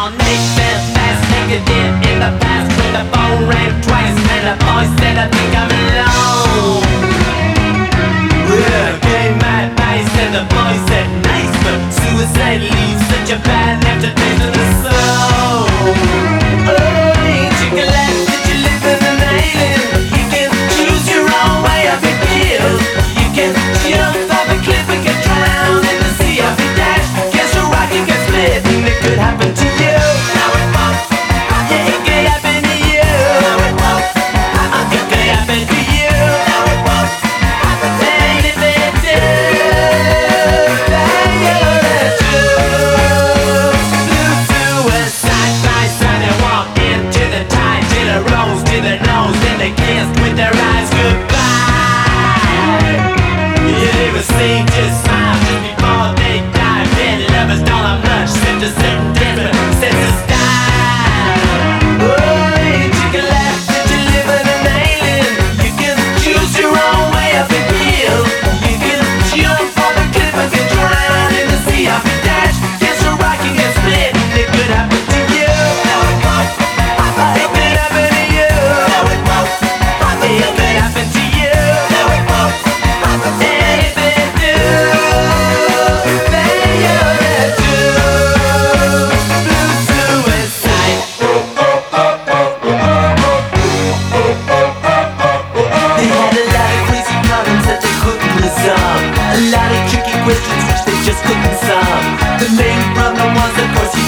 all naked, fast naked in the past. When the phone rang twice and the boy said, I think I'm alone. Yeah, gave my advice and the boy said, nice, but suicide leaves such a bad aftertaste in the soul. Oh, ain't you glad that you live in an island? You can choose your own way of being killed. You can jump off a cliff and get drowned in the sea of your dash. Guess a rocket gets split and it could happen to you. Now it won't. Yeah, it could happen to you. Now it won't. It could happen to you. Now it won't. And if it did, then you're true. Blue suicide by sun and walk into the tide, to the rose, to the nose, then they kissed with their eyes goodbye. Yeah, they were seen just smile just before they died. Then lovers don't have much, seem to certain different sense of style. Oh, ain't you glad that you live in an alien? You can choose your own way of being killed. You can jump off a cliff and get drowned in the sea of your dash. Guess a rocket gets split and it could happen to you. No, it won't. It could happen to you. No, it won't. It could happen to you. No, it won't. And if it do, then you're true. Blue suicide. They had a lot of crazy problems that they couldn't resolve. A lot of tricky questions which they just couldn't solve. The main problem was, of course,